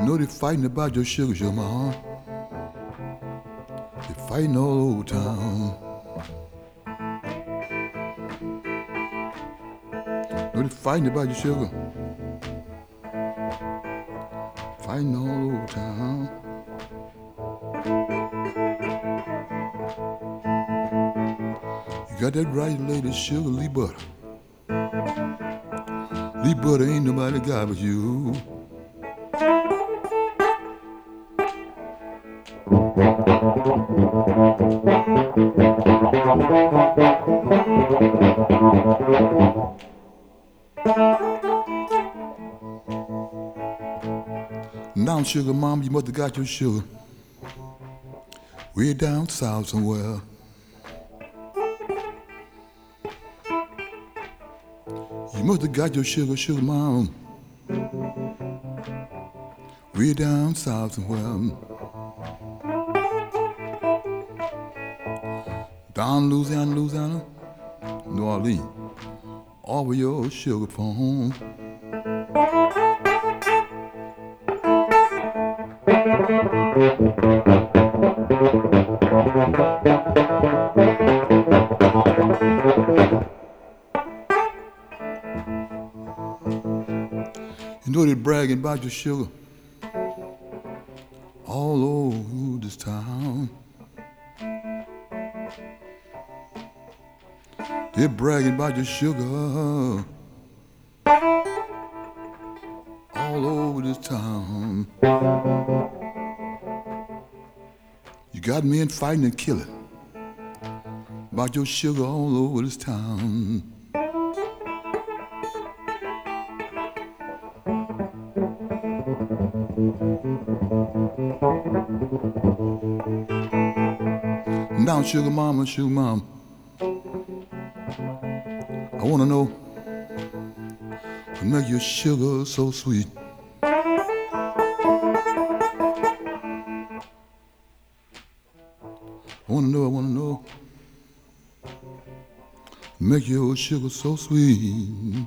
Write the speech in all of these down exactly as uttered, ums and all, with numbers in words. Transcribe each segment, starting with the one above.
know they fighting about your sugar, sugar mama. They fighting all over town. Know they fighting about your sugar. Fighting all over town. You got that right lady, sugar, Lee Butter. Lee Butter ain't nobody got but you. Now, sugar mom, you must have got your sugar way down south somewhere. You must have got your sugar, sugar mom, way down south somewhere. Down Louisiana, Louisiana, New Orleans, over your sugar phone. You know they're bragging about your sugar all over this town. They're bragging about your sugar all over this town. You got men fighting and killing about your sugar all over this town. Now, sugar mama, sugar mama, I wanna know what make your sugar so sweet. I wanna know, I wanna know, make your sugar so sweet.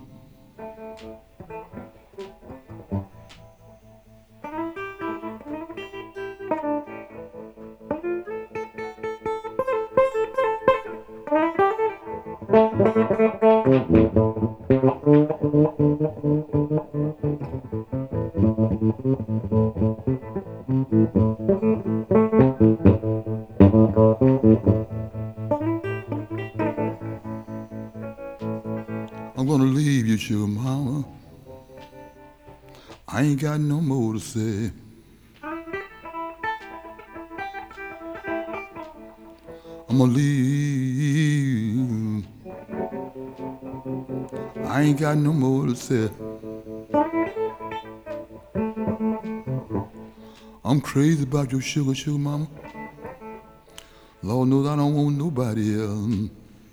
I'm gonna leave you, sugar mama. I ain't got no more to say. I'm gonna leave. I ain't got no more to say. I'm crazy about your sugar, sugar mama. Lord knows I don't want nobody else.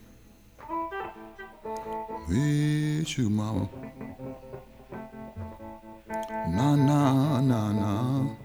Hey, sugar mama. Nah, nah, nah, nah.